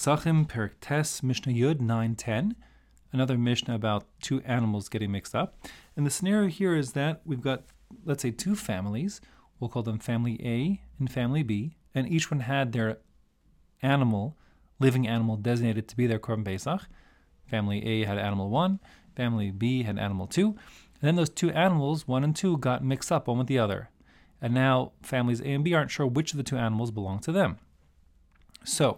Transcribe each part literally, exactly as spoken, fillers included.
Psachim, Perik Tes, Mishnah Yud nine ten. Another Mishnah about two animals getting mixed up. And the scenario here is that we've got, let's say, two families. We'll call them family A and family B. And each one had their animal, living animal, designated to be their Korban Pesach. Family A had animal one. Family B had animal two. And then those two animals, one and two, got mixed up one with the other. And now families A and B aren't sure which of the two animals belong to them. So,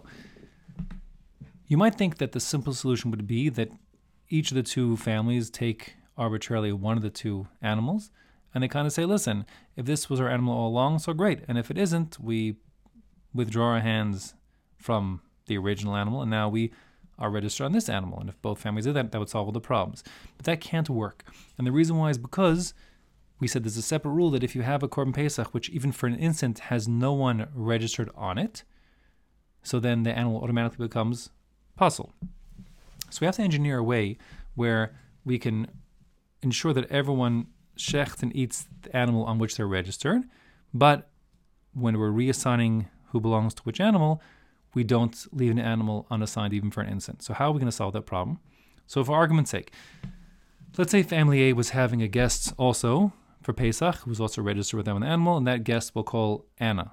you might think that the simple solution would be that each of the two families take arbitrarily one of the two animals, and they kind of say, listen, if this was our animal all along, so great. And if it isn't, we withdraw our hands from the original animal, and now we are registered on this animal. And if both families did that, that would solve all the problems. But that can't work. And the reason why is because we said there's a separate rule that if you have a Korban Pesach, which even for an instant has no one registered on it, so then the animal automatically becomes puzzle. So we have to engineer a way where we can ensure that everyone shechts and eats the animal on which they're registered, but when we're reassigning who belongs to which animal, we don't leave an animal unassigned even for an instant. So how are we going to solve that problem? So for argument's sake, let's say family A was having a guest also for Pesach, who was also registered with them an animal, and that guest we'll call Anna.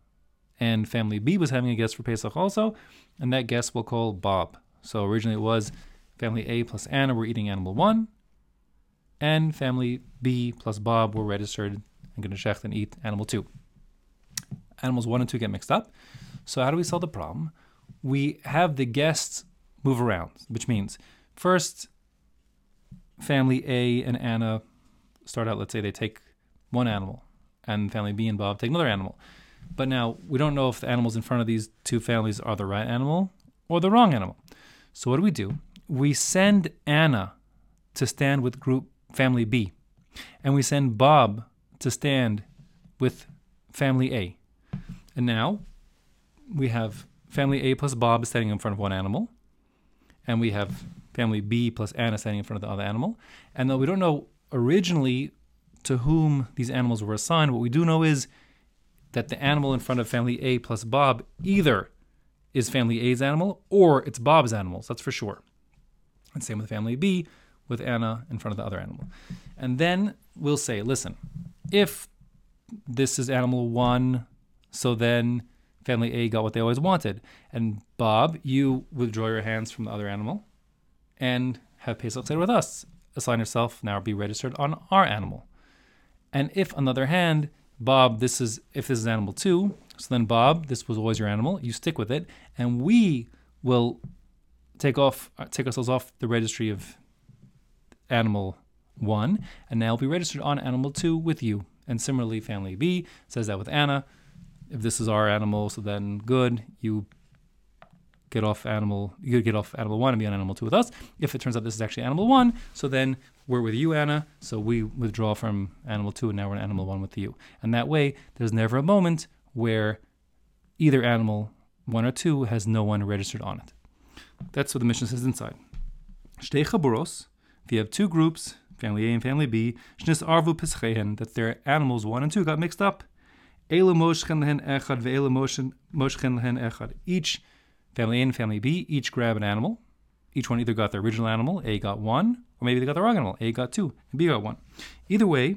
And family B was having a guest for Pesach also, and that guest we'll call Bob. So originally it was family A plus Anna were eating animal one, and family B plus Bob were registered and going to shecht and eat animal two. Animals one and two get mixed up. So how do we solve the problem? We have the guests move around, which means first family A and Anna start out, let's say they take one animal, and family B and Bob take another animal. But now we don't know if the animals in front of these two families are the right animal or the wrong animal. So what do we do? We send Anna to stand with group family B, and we send Bob to stand with family A. And now we have family A plus Bob standing in front of one animal, and we have family B plus Anna standing in front of the other animal. And though we don't know originally to whom these animals were assigned, what we do know is that the animal in front of family A plus Bob either is family A's animal or it's Bob's animals, that's for sure. And same with family B, with Anna in front of the other animal. And then we'll say, listen, if this is animal one, so then family A got what they always wanted. And Bob, you withdraw your hands from the other animal and have Pesach Seder with us. Assign yourself, now be registered on our animal. And if, on the other hand, Bob, this is if this is animal two, so then Bob, this was always your animal, you stick with it, and we will take off, take ourselves off the registry of animal one, and now be registered on animal two with you. And similarly, family B says that with Anna. If this is our animal, so then good, you get off animal, you get off animal one and be on animal two with us. If it turns out this is actually animal one, so then we're with you, Anna, so we withdraw from animal two and now we're in animal one with you. And that way, there's never a moment where either animal one or two has no one registered on it. That's what the Mishnah says inside. Shtei chaburos, if you have two groups, family A and family B, shnis arvu pischehen, that their animals one and two got mixed up. Eile moshchen lehen echad ve'eile moshchen lehen echad. Each family A and family B each grab an animal. Each one either got the original animal, A got one, or maybe they got the wrong animal, A got two, and B got one. Either way,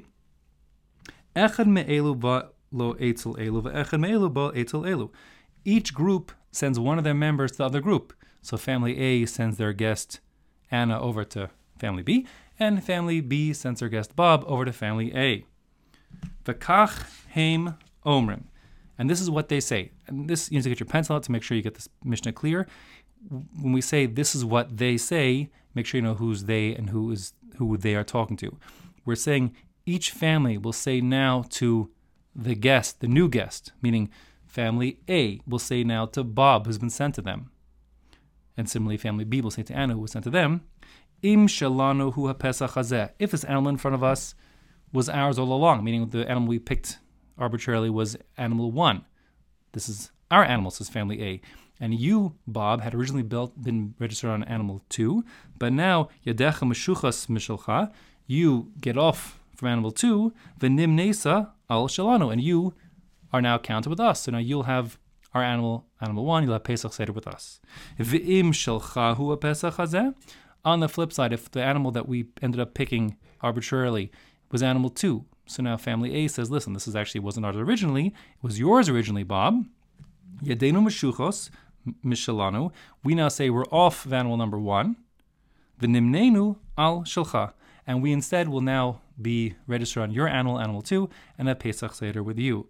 echad me'elu ba lo eitzel elu ve'echad me'elu ba eitzel elu. Each group sends one of their members to the other group. So family A sends their guest Anna over to family B, and family B sends their guest Bob over to family A. V'kach heim omrim. And this is what they say. And this, you need to get your pencil out to make sure you get this Mishnah clear. When we say this is what they say, make sure you know who's they and who is who they are talking to. We're saying each family will say now to the guest, the new guest, meaning family A will say now to Bob, who's been sent to them. And similarly, family B will say to Anna, who was sent to them, Im shalanu hu hapesach hazeh. If this animal in front of us was ours all along, meaning the animal we picked arbitrarily was animal one. This is our animal, says family A. And you, Bob, had originally built, been registered on animal two, but now, yadecha meshuchas mishalcha, you get off from animal two, v'nim nesa al shalanu, and you are now counted with us. So now you'll have our animal, animal one, you'll have Pesach Seder with us. V'im shelcha hu Pesach hazeh. On the flip side, if the animal that we ended up picking arbitrarily was animal two, so now family A says, listen, this is actually wasn't ours originally, it was yours originally, Bob. Yadenu meshuchos mishalanu. We now say we're off of animal number one. V'nimnenu al shelcha. And we instead will now be registered on your animal, animal two, and have Pesach Seder with you.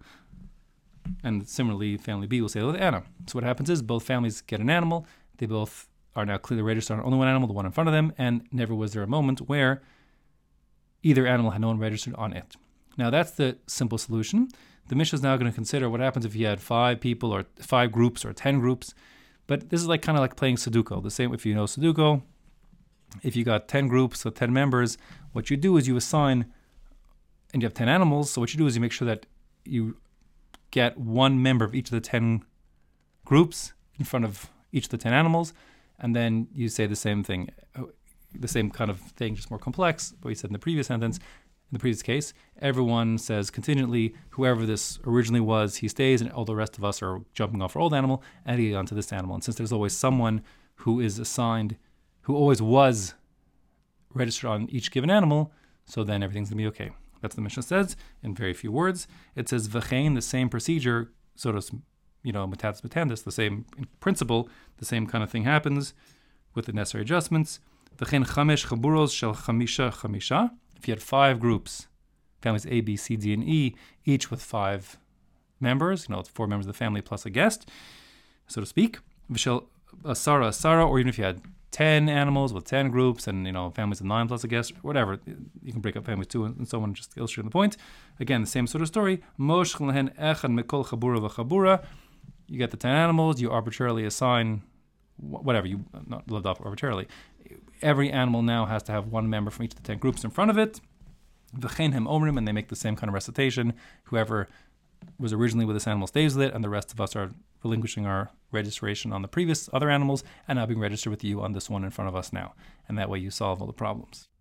And similarly, family B will say with Anna. So what happens is both families get an animal. They both are now clearly registered on only one animal, the one in front of them, and never was there a moment where either animal had no one registered on it. Now that's the simple solution. The Mishnah is now going to consider what happens if you had five people or five groups or ten groups. But this is like kind of like playing Sudoku. The same if you know Sudoku. If you got ten groups, so ten members, what you do is you assign, and you have ten animals, so what you do is you make sure that you get one member of each of the ten groups in front of each of the ten animals, and then you say the same thing, the same kind of thing, just more complex, what you said in the previous sentence. In the previous case, everyone says contingently, whoever this originally was, he stays, and all the rest of us are jumping off our old animal and getting onto this animal. And since there's always someone who is assigned, who always was registered on each given animal, so then everything's going to be okay. That's what the Mishnah says in very few words. It says, v'chein, the same procedure, sort of, you know, mutatis mutandis, the same principle, the same kind of thing happens with the necessary adjustments. V'chein chamesh chaburos shel chamisha chamisha. If you had five groups, families A, B, C, D, and E, each with five members, you know, it's four members of the family plus a guest, so to speak. V'shel asara asara, or even if you had ten animals with ten groups and, you know, families of nine plus a guest, whatever. You can break up families too and so on, just illustrating the point. Again, the same sort of story. Mosh lehen echan mikol chabura v'chabura. You get the ten animals, you arbitrarily assign whatever, you not lived off arbitrarily. Every animal now has to have one member from each of the ten groups in front of it. V'chein hem omrim, and they make the same kind of recitation. Whoever was originally with this animal stays with it, and the rest of us are relinquishing our registration on the previous other animals and now being registered with you on this one in front of us now. And that way you solve all the problems.